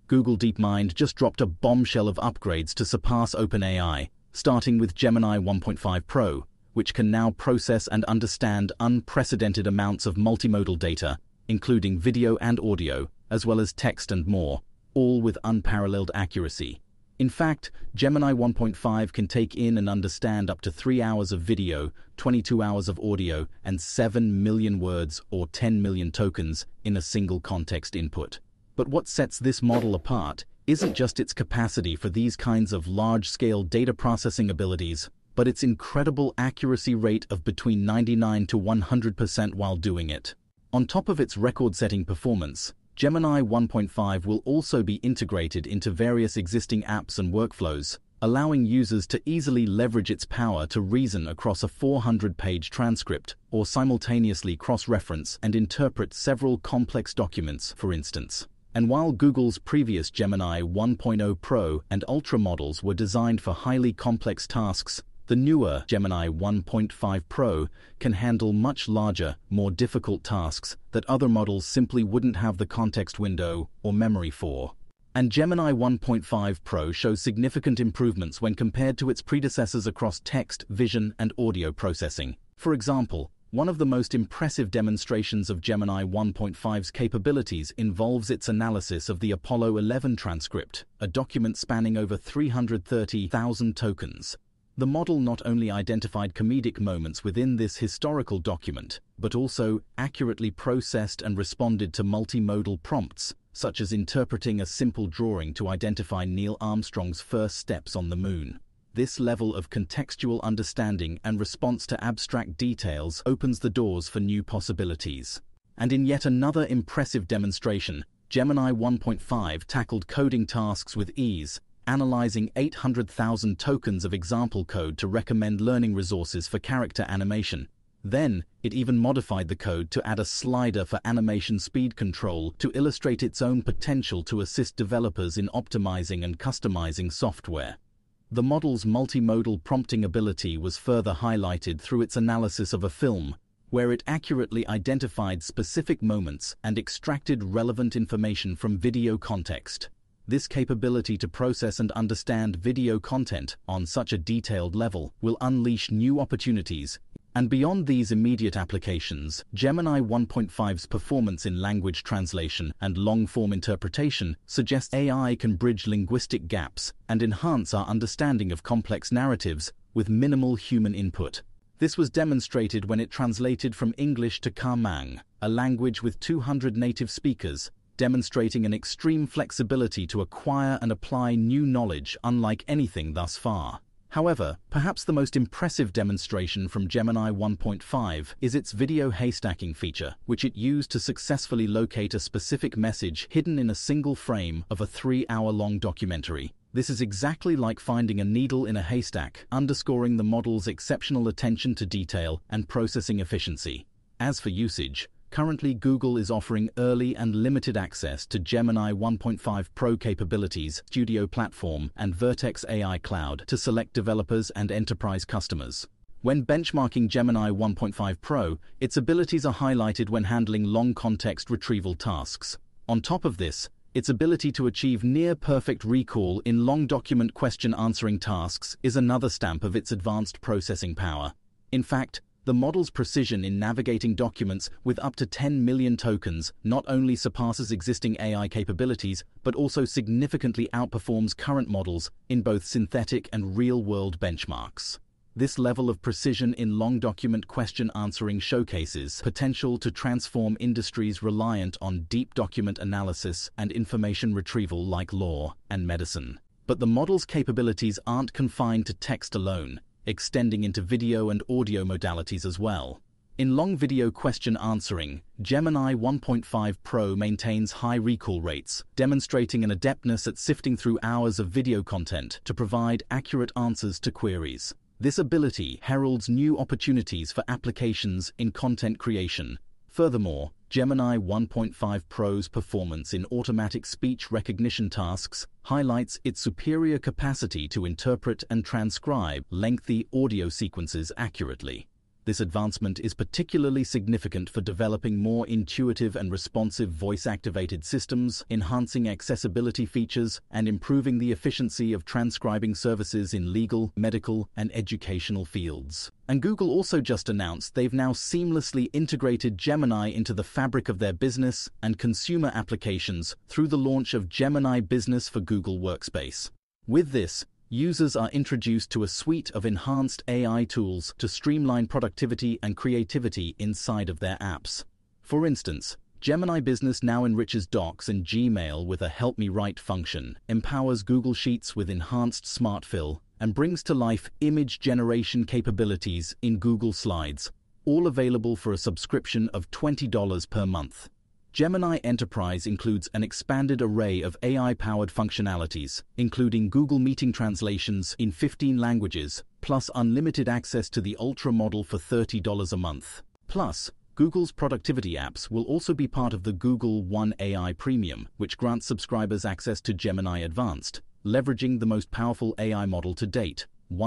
Google DeepMind just dropped a bombshell of upgrades to surpass OpenAI, starting with Gemini 1.5 Pro, which can now process and understand unprecedented amounts of multimodal data, including video and audio, as well as text and more, all with unparalleled accuracy. In fact, Gemini 1.5 can take in and understand up to 3 hours of video, 22 hours of audio, and 7 million words or 10 million tokens in a single context input. But what sets this model apart isn't just its capacity for these kinds of large-scale data processing abilities, but its incredible accuracy rate of between 99 to 100% while doing it. On top of its record-setting performance, Gemini 1.5 will also be integrated into various existing apps and workflows, allowing users to easily leverage its power to reason across a 400-page transcript or simultaneously cross-reference and interpret several complex documents, for instance. And while Google's previous Gemini 1.0 Pro and Ultra models were designed for highly complex tasks, the newer Gemini 1.5 Pro can handle much larger, more difficult tasks that other models simply wouldn't have the context window or memory for. And Gemini 1.5 Pro shows significant improvements when compared to its predecessors across text, vision, and audio processing. For example, one of the most impressive demonstrations of Gemini 1.5's capabilities involves its analysis of the Apollo 11 transcript, a document spanning over 330,000 tokens. The model not only identified comedic moments within this historical document, but also accurately processed and responded to multimodal prompts, such as interpreting a simple drawing to identify Neil Armstrong's first steps on the moon. This level of contextual understanding and response to abstract details opens the doors for new possibilities. And in yet another impressive demonstration, Gemini 1.5 tackled coding tasks with ease, analyzing 800,000 tokens of example code to recommend learning resources for character animation. Then, it even modified the code to add a slider for animation speed control to illustrate its own potential to assist developers in optimizing and customizing software. The model's multimodal prompting ability was further highlighted through its analysis of a film, where it accurately identified specific moments and extracted relevant information from video context. This capability to process and understand video content on such a detailed level will unleash new opportunities. And beyond these immediate applications, Gemini 1.5's performance in language translation and long-form interpretation suggests AI can bridge linguistic gaps and enhance our understanding of complex narratives with minimal human input. This was demonstrated when it translated from English to Ka-Mang, a language with 200 native speakers, demonstrating an extreme flexibility to acquire and apply new knowledge unlike anything thus far. However, perhaps the most impressive demonstration from Gemini 1.5 is its video haystacking feature, which it used to successfully locate a specific message hidden in a single frame of a 3-hour-long documentary. This is exactly like finding a needle in a haystack, underscoring the model's exceptional attention to detail and processing efficiency. As for usage, currently Google is offering early and limited access to Gemini 1.5 Pro capabilities, Studio Platform, and Vertex AI Cloud to select developers and enterprise customers. When benchmarking Gemini 1.5 Pro, its abilities are highlighted when handling long context retrieval tasks. On top of this, its ability to achieve near-perfect recall in long document question-answering tasks is another stamp of its advanced processing power. In fact, the model's precision in navigating documents with up to 10 million tokens not only surpasses existing AI capabilities, but also significantly outperforms current models in both synthetic and real-world benchmarks. This level of precision in long document question answering showcases potential to transform industries reliant on deep document analysis and information retrieval like law and medicine. But the model's capabilities aren't confined to text alone, extending into video and audio modalities as well. In long video question answering, Gemini 1.5 Pro maintains high recall rates, demonstrating an adeptness at sifting through hours of video content to provide accurate answers to queries. This ability heralds new opportunities for applications in content creation. Furthermore, Gemini 1.5 Pro's performance in automatic speech recognition tasks highlights its superior capacity to interpret and transcribe lengthy audio sequences accurately. This advancement is particularly significant for developing more intuitive and responsive voice-activated systems, enhancing accessibility features, and improving the efficiency of transcribing services in legal, medical, and educational fields. And Google also just announced they've now seamlessly integrated Gemini into the fabric of their business and consumer applications through the launch of Gemini Business for Google Workspace. With this, users are introduced to a suite of enhanced AI tools to streamline productivity and creativity inside of their apps. For instance, Gemini Business now enriches Docs and Gmail with a Help Me Write function, empowers Google Sheets with enhanced Smart Fill, and brings to life image generation capabilities in Google Slides, all available for a subscription of $20 per month. Gemini Enterprise includes an expanded array of AI-powered functionalities, including Google Meeting translations in 15 languages, plus unlimited access to the Ultra model for $30 a month. Plus, Google's productivity apps will also be part of the Google One AI Premium, which grants subscribers access to Gemini Advanced, leveraging the most powerful AI model to date,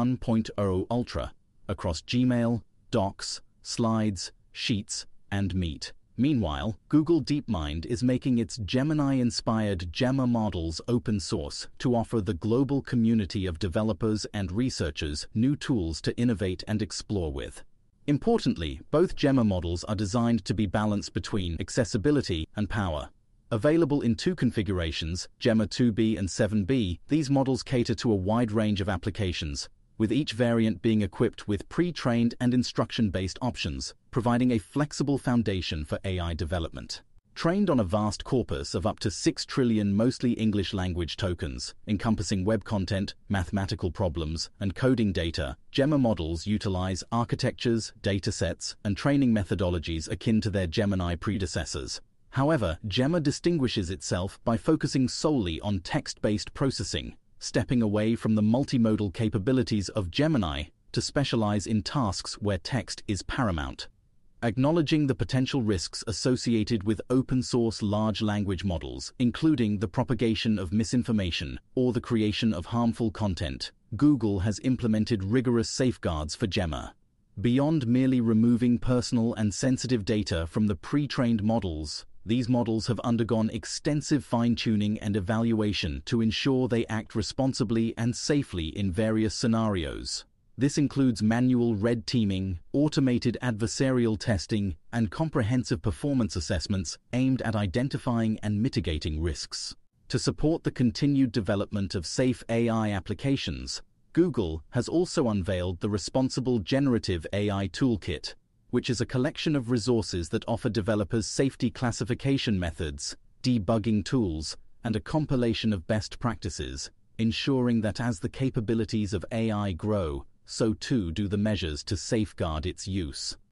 1.0 Ultra, across Gmail, Docs, Slides, Sheets, and Meet. Meanwhile, Google DeepMind is making its Gemini-inspired Gemma models open source to offer the global community of developers and researchers new tools to innovate and explore with. Importantly, both Gemma models are designed to be balanced between accessibility and power. Available in two configurations, Gemma 2B and 7B, these models cater to a wide range of applications, with each variant being equipped with pre-trained and instruction-based options, providing a flexible foundation for AI development. Trained on a vast corpus of up to 6 trillion mostly English language tokens, encompassing web content, mathematical problems, and coding data, Gemma models utilize architectures, datasets, and training methodologies akin to their Gemini predecessors. However, Gemma distinguishes itself by focusing solely on text-based processing, stepping away from the multimodal capabilities of Gemini to specialize in tasks where text is paramount. Acknowledging the potential risks associated with open-source large language models, including the propagation of misinformation or the creation of harmful content, Google has implemented rigorous safeguards for Gemma. Beyond merely removing personal and sensitive data from the pre-trained models, these models have undergone extensive fine-tuning and evaluation to ensure they act responsibly and safely in various scenarios. This includes manual red teaming, automated adversarial testing, and comprehensive performance assessments aimed at identifying and mitigating risks. To support the continued development of safe AI applications, Google has also unveiled the Responsible Generative AI Toolkit, which is a collection of resources that offer developers safety classification methods, debugging tools, and a compilation of best practices, ensuring that as the capabilities of AI grow, so too do the measures to safeguard its use.